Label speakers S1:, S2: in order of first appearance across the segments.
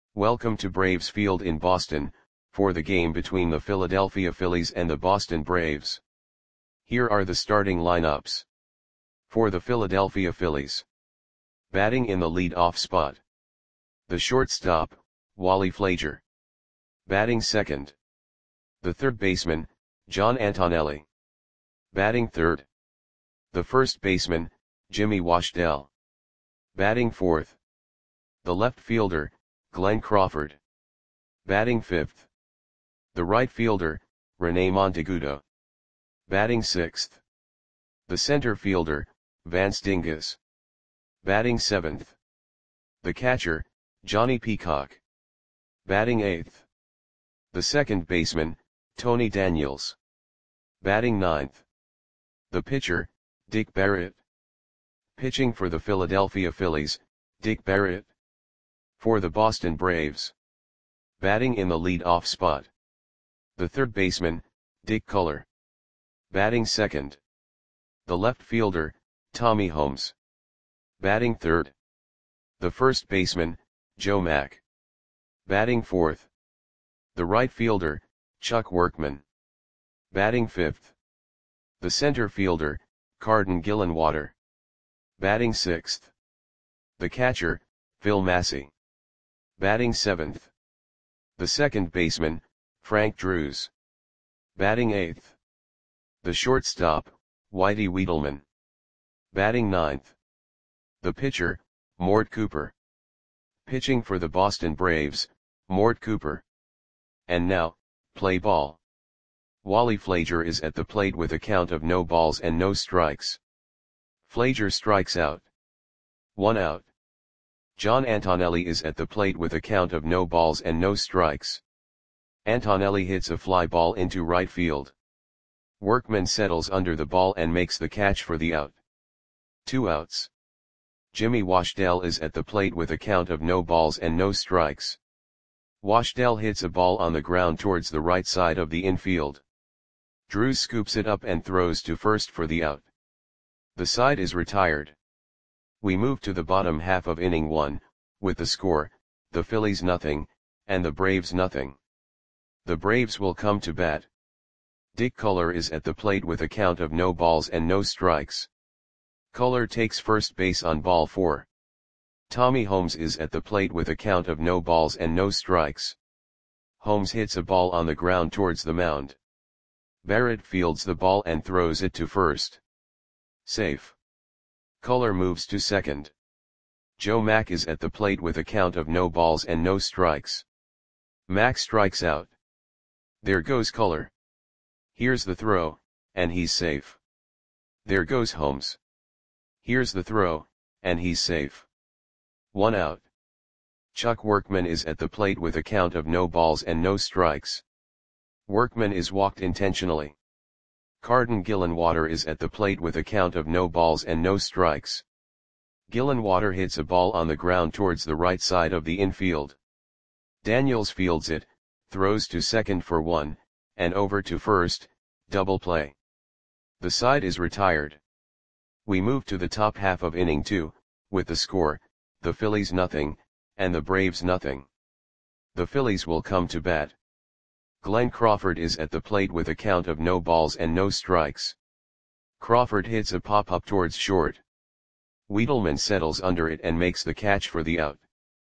S1: Welcome to Braves Field in Boston, for the game between the Philadelphia Phillies and the Boston Braves. Here are the starting lineups. For the Philadelphia Phillies. Batting in the lead-off spot. The shortstop, Wally Frazier. Batting second. The third baseman, John Antonelli. Batting third. The first baseman, Jimmy Washdell. Batting fourth. The left fielder, Glenn Crawford. Batting fifth. The right fielder, Rene Monteagudo. Batting sixth. The center fielder, Vance Dingus. Batting seventh. The catcher, Johnny Peacock. Batting eighth. The second baseman, Tony Daniels. Batting ninth. The pitcher, Dick Barrett. Pitching for the Philadelphia Phillies, Dick Barrett. For the Boston Braves. Batting in the lead-off spot. The third baseman, Dick Culler. Batting second. The left fielder, Tommy Holmes. Batting third. The first baseman, Joe Mack. Batting fourth. The right fielder, Chuck Workman. Batting fifth. The center fielder, Carden Gillenwater. Batting sixth. The catcher, Phil Massey. Batting seventh. The second baseman, Frank Drews. Batting eighth. The shortstop, Whitey Wiedelman. Batting ninth. The pitcher, Mort Cooper. Pitching for the Boston Braves, Mort Cooper. And now, play ball. Wally Frazier is at the plate with a count of no balls and no strikes. Frazier strikes out. 1 out. John Antonelli is at the plate with a count of no balls and no strikes. Antonelli hits a fly ball into right field. Workman settles under the ball and makes the catch for the out. 2 outs. Jimmy Washdell is at the plate with a count of no balls and no strikes. Washdell hits a ball on the ground towards the right side of the infield. Drews scoops it up and throws to first for the out. The side is retired. We move to the bottom half of inning 1, with the score, the Phillies nothing, and the Braves nothing. The Braves will come to bat. Dick Culler is at the plate with a count of no balls and no strikes. Culler takes first base on ball 4. Tommy Holmes is at the plate with a count of no balls and no strikes. Holmes hits a ball on the ground towards the mound. Barrett fields the ball and throws it to first. Safe. Culler moves to second. Joe Mack is at the plate with a count of no balls and no strikes. Mack strikes out. There goes Culler. Here's the throw, and he's safe. There goes Holmes. Here's the throw, and he's safe. 1 out. Chuck Workman is at the plate with a count of no balls and no strikes. Workman is walked intentionally. Carden Gillenwater is at the plate with a count of no balls and no strikes. Gillenwater hits a ball on the ground towards the right side of the infield. Daniels fields it, throws to second for 1, and over to first, double play. The side is retired. We move to the top half of inning 2, with the score, the Phillies nothing, and the Braves nothing. The Phillies will come to bat. Glenn Crawford is at the plate with a count of no balls and no strikes. Crawford hits a pop-up towards short. Wiedelman settles under it and makes the catch for the out.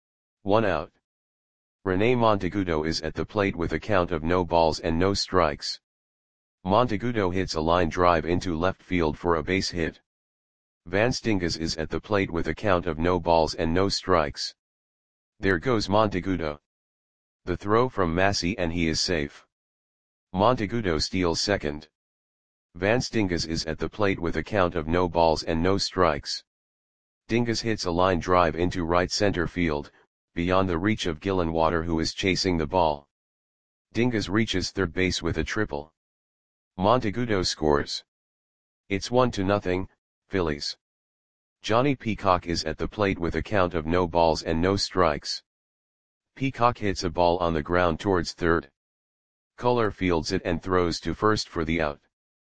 S1: 1 out. Rene Monteagudo is at the plate with a count of no balls and no strikes. Monteagudo hits a line drive into left field for a base hit. Vance Dingus is at the plate with a count of no balls and no strikes. There goes Monteagudo. The throw from Massey and he is safe. Monteagudo steals second. Vance Dingus is at the plate with a count of no balls and no strikes. Dingus hits a line drive into right center field, beyond the reach of Gillenwater who is chasing the ball. Dingus reaches third base with a triple. Monteagudo scores. It's 1-0, Phillies. Johnny Peacock is at the plate with a count of no balls and no strikes. Peacock hits a ball on the ground towards third. Culler fields it and throws to first for the out.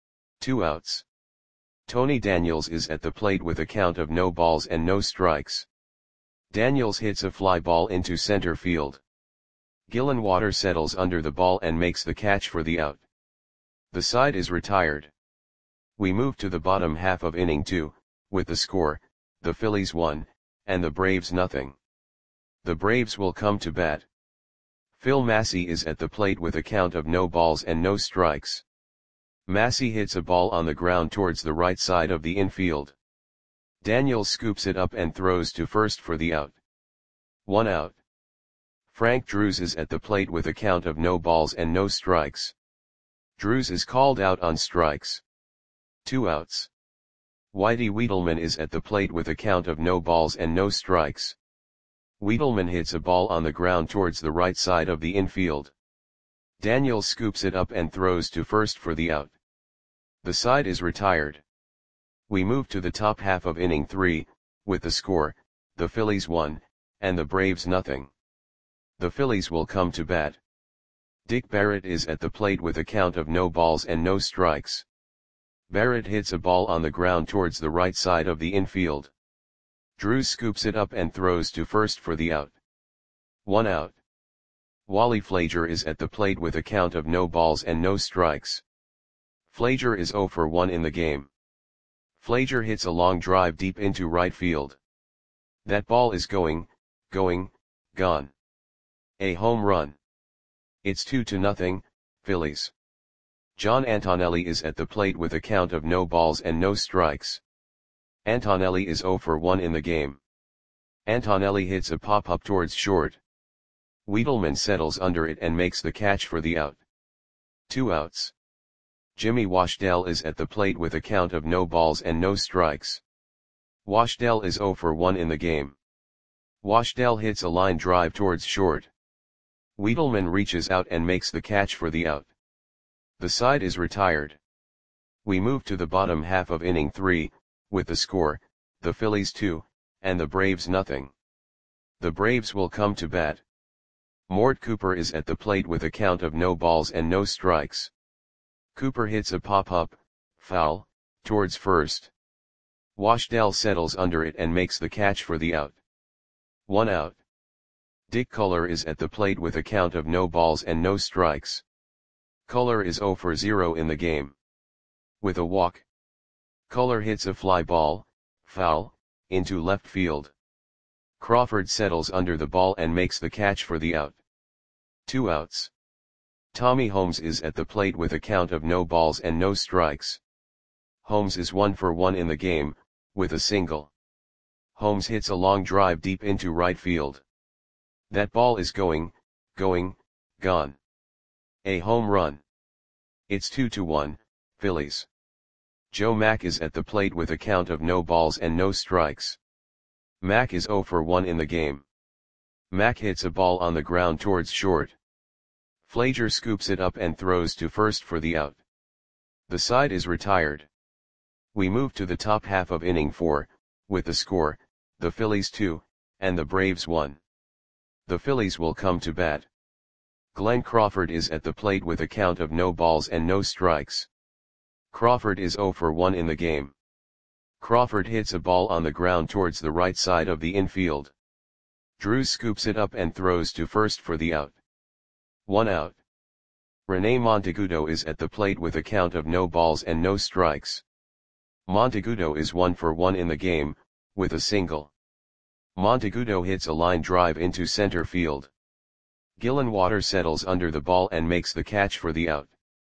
S1: 2 outs. Tony Daniels is at the plate with a count of no balls and no strikes. Daniels hits a fly ball into center field. Gillenwater settles under the ball and makes the catch for the out. The side is retired. We move to the bottom half of inning 2, with the score, the Phillies 1, and the Braves nothing. The Braves will come to bat. Phil Massey is at the plate with a count of no balls and no strikes. Massey hits a ball on the ground towards the right side of the infield. Daniels scoops it up and throws to first for the out. 1 out. Frank Drews is at the plate with a count of no balls and no strikes. Drews is called out on strikes. 2 outs. Whitey Wiedelman is at the plate with a count of no balls and no strikes. Wiedelman hits a ball on the ground towards the right side of the infield. Daniels scoops it up and throws to first for the out. The side is retired. We move to the top half of inning 3, with the score, the Phillies 1, and the Braves nothing. The Phillies will come to bat. Dick Barrett is at the plate with a count of no balls and no strikes. Barrett hits a ball on the ground towards the right side of the infield. Drews scoops it up and throws to first for the out. 1 out. Wally Flager is at the plate with a count of no balls and no strikes. Flager is 0 for 1 in the game. Flager hits a long drive deep into right field. That ball is going, gone. A home run. It's 2-0, Phillies. John Antonelli is at the plate with a count of no balls and no strikes. Antonelli is 0 for 1 in the game. Antonelli hits a pop-up towards short. Wiedelman settles under it and makes the catch for the out. 2 outs. Jimmy Washdell is at the plate with a count of no balls and no strikes. Washdell is 0 for 1 in the game. Washdell hits a line drive towards short. Wiedelman reaches out and makes the catch for the out. The side is retired. We move to the bottom half of inning 3, with the score, the Phillies 2, and the Braves nothing. The Braves will come to bat. Mort Cooper is at the plate with a count of no balls and no strikes. Cooper hits a pop-up, foul, towards first. Washdell settles under it and makes the catch for the out. 1 out. Dick Culler is at the plate with a count of no balls and no strikes. Culler is 0 for 0 in the game. With a walk. Culler hits a fly ball, foul, into left field. Crawford settles under the ball and makes the catch for the out. 2 outs. Tommy Holmes is at the plate with a count of no balls and no strikes. Holmes is 1 for 1 in the game, with a single. Holmes hits a long drive deep into right field. That ball is going, gone. A home run. It's 2-1, Phillies. Joe Mack is at the plate with a count of no balls and no strikes. Mack is 0 for 1 in the game. Mack hits a ball on the ground towards short. Flager scoops it up and throws to first for the out. The side is retired. We move to the top half of inning 4, with the score, the Phillies 2, and the Braves 1. The Phillies will come to bat. Glenn Crawford is at the plate with a count of no balls and no strikes. Crawford is 0 for 1 in the game. Crawford hits a ball on the ground towards the right side of the infield. Drews scoops it up and throws to first for the out. 1 out. Rene Monteagudo is at the plate with a count of no balls and no strikes. Monteagudo is 1 for 1 in the game, with a single. Monteagudo hits a line drive into center field. Gillenwater settles under the ball and makes the catch for the out.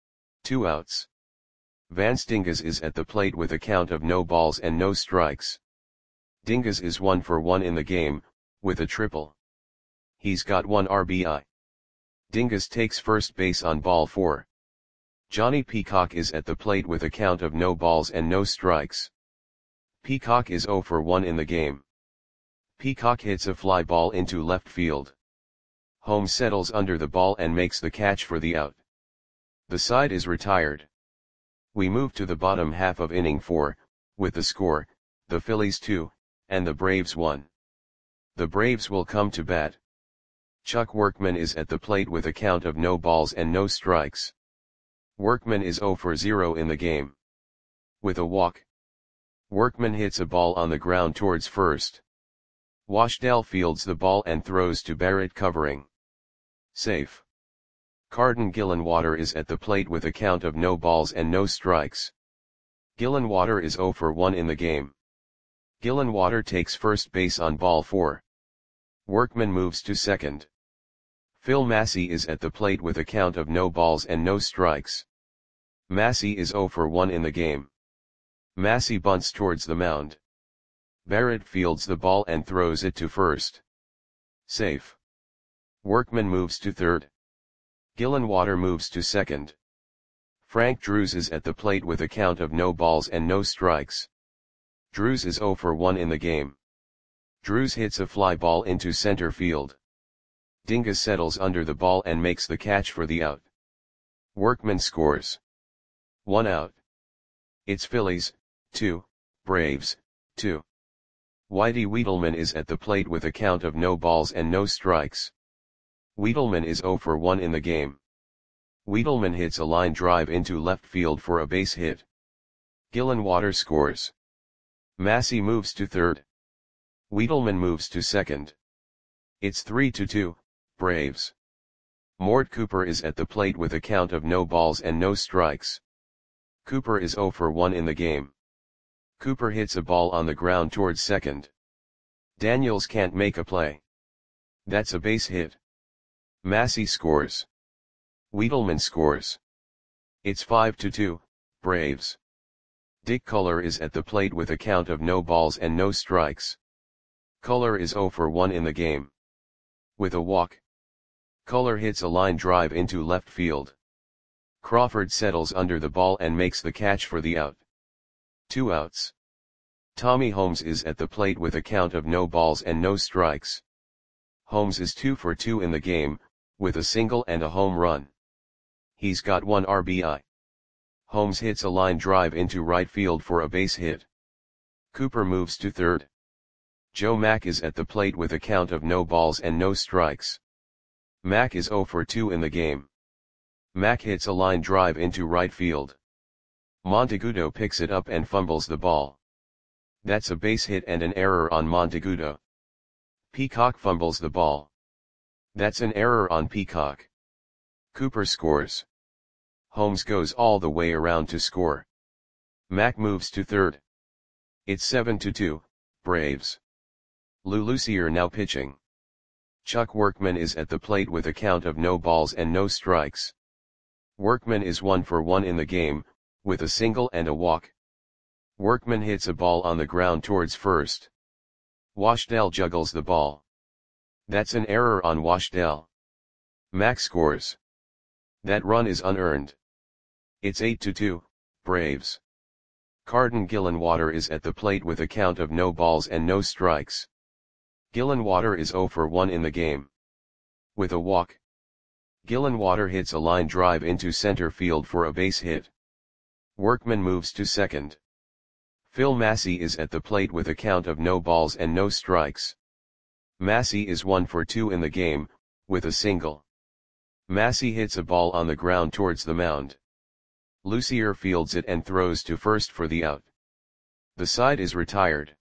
S1: 2 outs. Vance Dingas is at the plate with a count of no balls and no strikes. Dingas is 1 for 1 in the game, with a triple. He's got 1 RBI. Dingas takes first base on ball 4. Johnny Peacock is at the plate with a count of no balls and no strikes. Peacock is 0 for 1 in the game. Peacock hits a fly ball into left field. Holmes settles under the ball and makes the catch for the out. The side is retired. We move to the bottom half of inning 4, with the score, the Phillies 2, and the Braves 1. The Braves will come to bat. Chuck Workman is at the plate with a count of no balls and no strikes. Workman is 0 for 0 in the game. With a walk. Workman hits a ball on the ground towards first. Washdale fields the ball and throws to Barrett covering. Safe. Carden Gillenwater is at the plate with a count of no balls and no strikes. Gillenwater is 0 for 1 in the game. Gillenwater takes first base on ball 4. Workman moves to second. Phil Massey is at the plate with a count of no balls and no strikes. Massey is 0 for 1 in the game. Massey bunts towards the mound. Barrett fields the ball and throws it to first. Safe. Workman moves to third. Gillenwater moves to second. Frank Drews is at the plate with a count of no balls and no strikes. Drews is 0 for 1 in the game. Drews hits a fly ball into center field. Dingus settles under the ball and makes the catch for the out. Workman scores. 1 out. It's Phillies, 2, Braves, 2. Whitey Wiedelman is at the plate with a count of no balls and no strikes. Wiedelman is 0 for 1 in the game. Wiedelman hits a line drive into left field for a base hit. Gillenwater scores. Massey moves to third. Wiedelman moves to second. It's 3-2, Braves. Mort Cooper is at the plate with a count of no balls and no strikes. Cooper is 0 for 1 in the game. Cooper hits a ball on the ground towards second. Daniels can't make a play. That's a base hit. Massey scores. Wiedelman scores. It's 5-2, Braves. Dick Culler is at the plate with a count of no balls and no strikes. Culler is 0 for 1 in the game. With a walk. Culler hits a line drive into left field. Crawford settles under the ball and makes the catch for the out. 2 outs. Tommy Holmes is at the plate with a count of no balls and no strikes. Holmes is 2 for 2 in the game, with a single and a home run. He's got 1 RBI. Holmes hits a line drive into right field for a base hit. Cooper moves to third. Joe Mack is at the plate with a count of no balls and no strikes. Mack is 0 for 2 in the game. Mack hits a line drive into right field. Montegudo picks it up and fumbles the ball. That's a base hit and an error on Montegudo. Peacock fumbles the ball. That's an error on Peacock. Cooper scores. Holmes goes all the way around to score. Mack moves to third. It's 7-2, Braves. Lou Lucier now pitching. Chuck Workman is at the plate with a count of no balls and no strikes. Workman is 1 for 1 in the game, with a single and a walk. Workman hits a ball on the ground towards first. Washdale juggles the ball. That's an error on Washdale. Mack scores. That run is unearned. It's 8-2, Braves. Carden Gillenwater is at the plate with a count of no balls and no strikes. Gillenwater is 0 for 1 in the game. With a walk. Gillenwater hits a line drive into center field for a base hit. Workman moves to second. Phil Massey is at the plate with a count of no balls and no strikes. Massey is 1 for 2 in the game, with a single. Massey hits a ball on the ground towards the mound. Lucier fields it and throws to first for the out. The side is retired.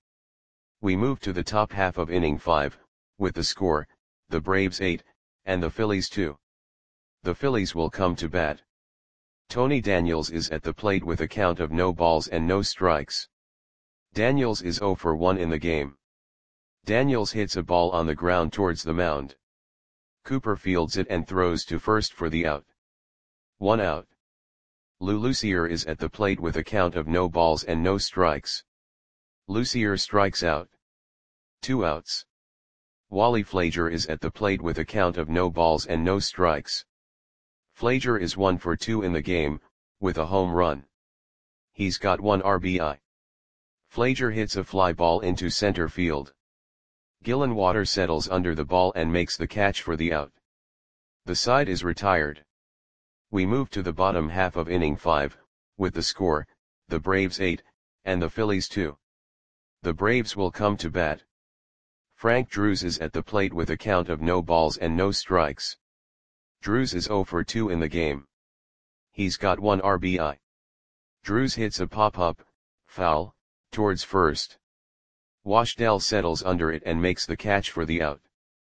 S1: We move to the top half of inning 5, with the score, the Braves 8, and the Phillies 2. The Phillies will come to bat. Tony Daniels is at the plate with a count of no balls and no strikes. Daniels is 0 for 1 in the game. Daniels hits a ball on the ground towards the mound. Cooper fields it and throws to first for the out. 1 out. Lou Lucier is at the plate with a count of no balls and no strikes. Lucier strikes out. 2 outs. Wally Flager is at the plate with a count of no balls and no strikes. Flager is 1 for 2 in the game, with a home run. He's got 1 RBI. Flager hits a fly ball into center field. Gillenwater settles under the ball and makes the catch for the out. The side is retired. We move to the bottom half of inning 5, with the score, the Braves 8, and the Phillies 2. The Braves will come to bat. Frank Drews is at the plate with a count of no balls and no strikes. Drews is 0 for 2 in the game. He's got 1 RBI. Drews hits a pop-up, foul, towards first. Washdale settles under it and makes the catch for the out.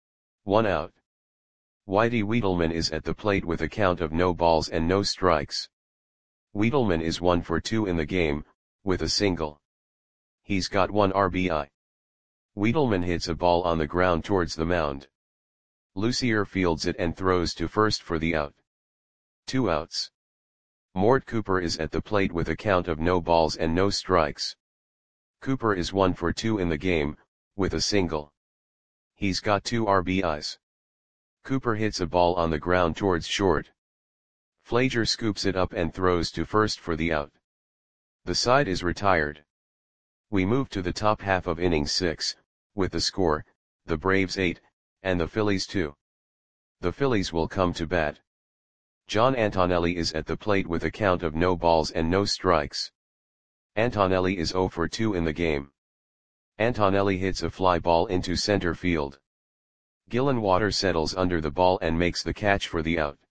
S1: 1 out. Whitey Wiedelman is at the plate with a count of no balls and no strikes. Wiedelman is 1 for 2 in the game, with a single. He's got 1 RBI. Wiedelman hits a ball on the ground towards the mound. Lucier fields it and throws to first for the out. 2 outs. Mort Cooper is at the plate with a count of no balls and no strikes. Cooper is 1 for 2 in the game, with a single. He's got 2 RBIs. Cooper hits a ball on the ground towards short. Flager scoops it up and throws to first for the out. The side is retired. We move to the top half of inning 6, with the score, the Braves 8, and the Phillies 2. The Phillies will come to bat. John Antonelli is at the plate with a count of no balls and no strikes. Antonelli is 0 for 2 in the game. Antonelli hits a fly ball into center field. Gillenwater settles under the ball and makes the catch for the out.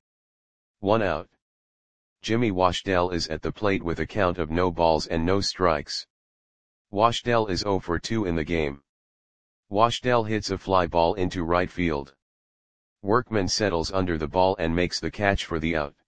S1: 1 out. Jimmy Washdale is at the plate with a count of no balls and no strikes. Washdale is 0 for 2 in the game. Washdale hits a fly ball into right field. Workman settles under the ball and makes the catch for the out.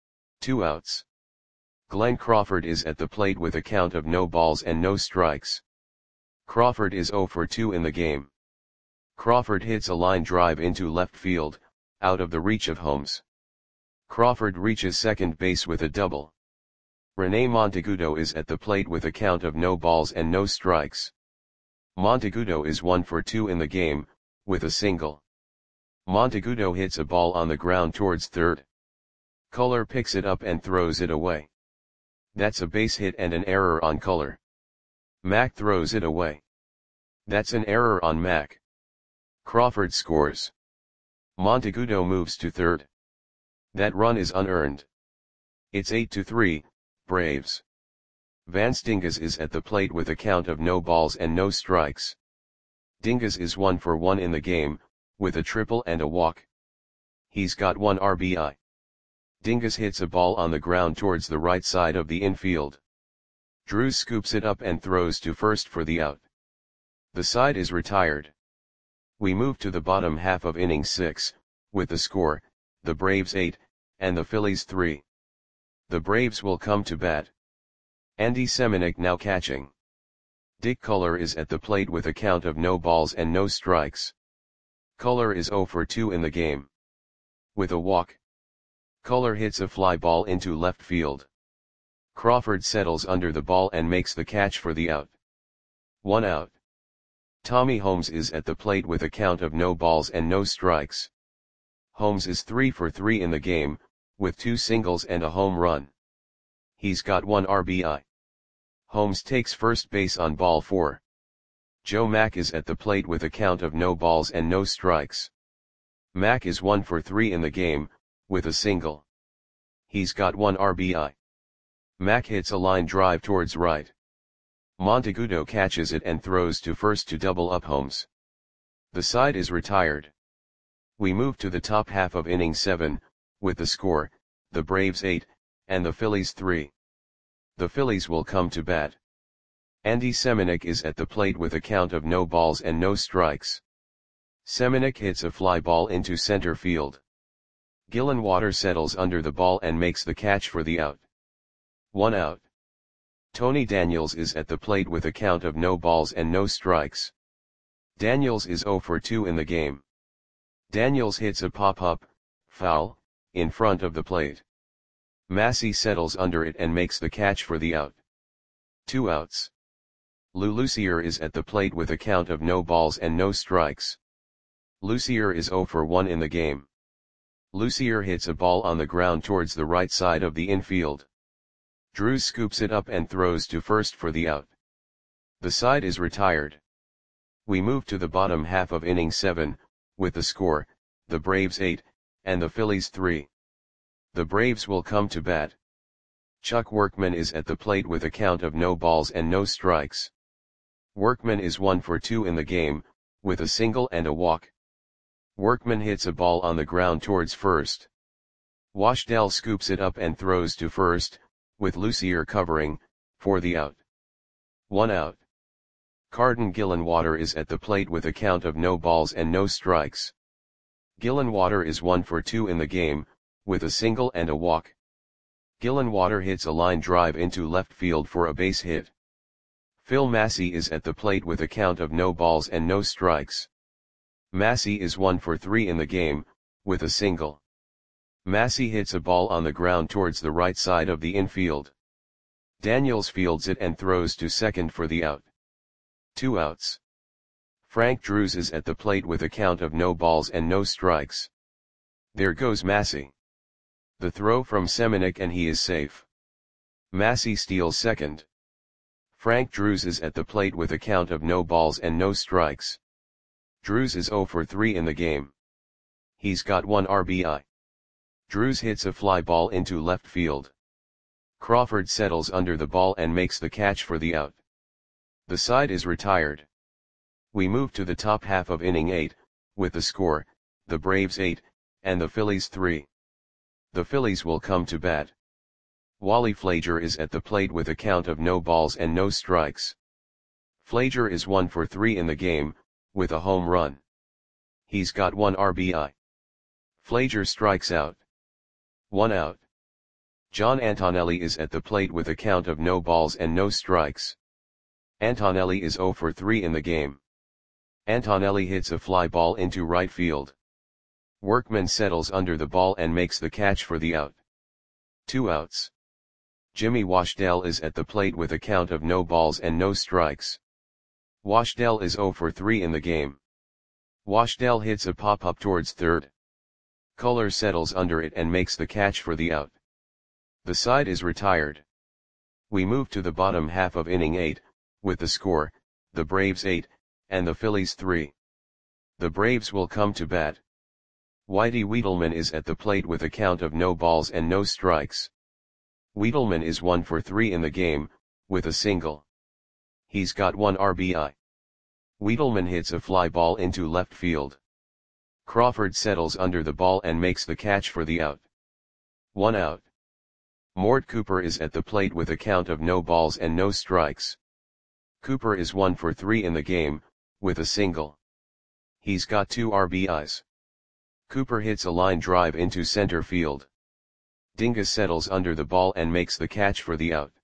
S1: 2 outs. Glenn Crawford is at the plate with a count of no balls and no strikes. Crawford is 0 for 2 in the game. Crawford hits a line drive into left field, out of the reach of Holmes. Crawford reaches second base with a double. Rene Monteagudo is at the plate with a count of no balls and no strikes. Monteagudo is 1 for 2 in the game, with a single. Monteagudo hits a ball on the ground towards third. Culler picks it up and throws it away. That's a base hit and an error on Culler. Mack throws it away. That's an error on Mack. Crawford scores. Monteagudo moves to third. That run is unearned. It's 8-3, Braves. Vance Dingas is at the plate with a count of no balls and no strikes. Dingas is 1 for 1 in the game, with a triple and a walk. He's got 1 RBI. Dingas hits a ball on the ground towards the right side of the infield. Drews scoops it up and throws to first for the out. The side is retired. We move to the bottom half of inning 6, with the score, the Braves 8, and the Phillies 3. The Braves will come to bat. Andy Semenuk now catching. Dick Culler is at the plate with a count of no balls and no strikes. Culler is 0 for 2 in the game. With a walk. Culler hits a fly ball into left field. Crawford settles under the ball and makes the catch for the out. 1 out. Tommy Holmes is at the plate with a count of no balls and no strikes. Holmes is 3 for 3 in the game, with 2 singles and a home run. He's got 1 RBI. Holmes takes first base on ball 4. Joe Mack is at the plate with a count of no balls and no strikes. Mack is 1 for 3 in the game, with a single. He's got 1 RBI. Mack hits a line drive towards right. Monteagudo catches it and throws to first to double up Holmes. The side is retired. We move to the top half of inning 7, with the score, the Braves 8, and the Phillies 3. The Phillies will come to bat. Andy Semenuk is at the plate with a count of no balls and no strikes. Semenuk hits a fly ball into center field. Gillenwater settles under the ball and makes the catch for the out. 1 out. Tony Daniels is at the plate with a count of no balls and no strikes. Daniels is 0 for 2 in the game. Daniels hits a pop-up, foul, in front of the plate. Massey settles under it and makes the catch for the out. 2 outs. Lou Lucier is at the plate with a count of no balls and no strikes. Lucier is 0 for 1 in the game. Lucier hits a ball on the ground towards the right side of the infield. Drews scoops it up and throws to first for the out. The side is retired. We move to the bottom half of inning 7, with the score, the Braves 8, and the Phillies 3. The Braves will come to bat. Chuck Workman is at the plate with a count of no balls and no strikes. Workman is 1 for 2 in the game, with a single and a walk. Workman hits a ball on the ground towards first. Washdale scoops it up and throws to first, with Lucier covering, for the out. 1 out. Carden Gillenwater is at the plate with a count of no balls and no strikes. Gillenwater is 1 for 2 in the game, with a single and a walk. Gillenwater hits a line drive into left field for a base hit. Phil Massey is at the plate with a count of no balls and no strikes. Massey is 1 for 3 in the game, with a single. Massey hits a ball on the ground towards the right side of the infield. Daniels fields it and throws to second for the out. 2 outs. Frank Drews is at the plate with a count of no balls and no strikes. There goes Massey. The throw from Semenuk and he is safe. Massey steals second. Frank Drews is at the plate with a count of no balls and no strikes. Drews is 0 for 3 in the game. He's got 1 RBI. Drews hits a fly ball into left field. Crawford settles under the ball and makes the catch for the out. The side is retired. We move to the top half of inning 8, with the score, the Braves 8, and the Phillies 3. The Phillies will come to bat. Wally Flager is at the plate with a count of no balls and no strikes. Flager is 1 for 3 in the game, with a home run. He's got 1 RBI. Flager strikes out. 1 out. John Antonelli is at the plate with a count of no balls and no strikes. Antonelli is 0 for 3 in the game. Antonelli hits a fly ball into right field. Workman settles under the ball and makes the catch for the out. 2 outs. Jimmy Washdell is at the plate with a count of no balls and no strikes. Washdell is 0 for 3 in the game. Washdell hits a pop-up towards third. Culler settles under it and makes the catch for the out. The side is retired. We move to the bottom half of inning 8, with the score, the Braves 8, and the Phillies 3. The Braves will come to bat. Whitey Wiedelman is at the plate with a count of no balls and no strikes. Wiedelman is 1 for 3 in the game, with a single. He's got 1 RBI. Wiedelman hits a fly ball into left field. Crawford settles under the ball and makes the catch for the out. 1 out. Mort Cooper is at the plate with a count of no balls and no strikes. Cooper is 1 for 3 in the game, with a single. He's got 2 RBIs. Cooper hits a line drive into center field. Dingus settles under the ball and makes the catch for the out.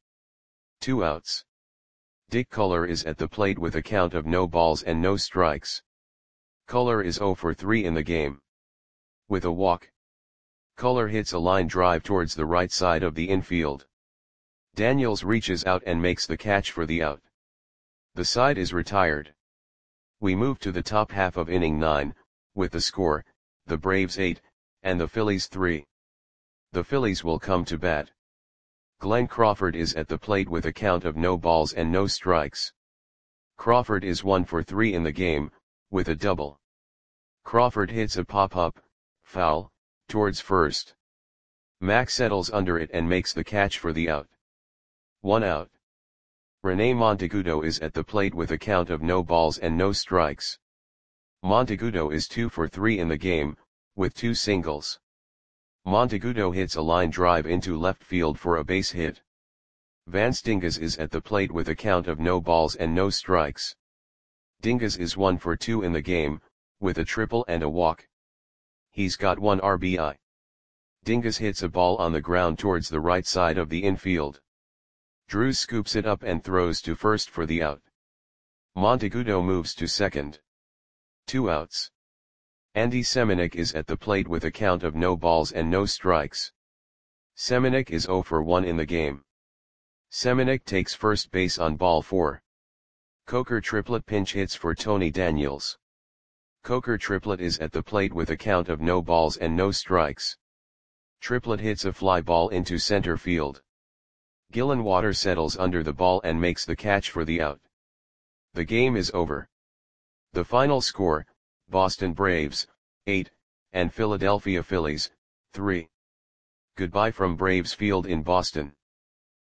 S1: 2 outs. Dick Culler is at the plate with a count of no balls and no strikes. Culler is 0 for 3 in the game. With a walk. Culler hits a line drive towards the right side of the infield. Daniels reaches out and makes the catch for the out. The side is retired. We move to the top half of inning 9, with the score, the Braves 8, and the Phillies 3. The Phillies will come to bat. Glenn Crawford is at the plate with a count of no balls and no strikes. Crawford is 1 for 3 in the game, with a double. Crawford hits a pop-up, foul, towards first. Mack settles under it and makes the catch for the out. 1 out. Rene Monteagudo is at the plate with a count of no balls and no strikes. Monteagudo is 2 for 3 in the game, with 2 singles. Monteagudo hits a line drive into left field for a base hit. Vance Dingus is at the plate with a count of no balls and no strikes. Dingus is 1 for 2 in the game, with a triple and a walk. He's got 1 RBI. Dingus hits a ball on the ground towards the right side of the infield. Drews scoops it up and throws to first for the out. Monteagudo moves to second. 2 outs. Andy Semenuk is at the plate with a count of no balls and no strikes. Semenuk is 0 for 1 in the game. Semenuk takes first base on ball 4. Coker Triplett pinch hits for Tony Daniels. Coker Triplett is at the plate with a count of no balls and no strikes. Triplett hits a fly ball into center field. Gillenwater settles under the ball and makes the catch for the out. The game is over. The final score, Boston Braves, 8, and Philadelphia Phillies, 3. Goodbye from Braves Field in Boston.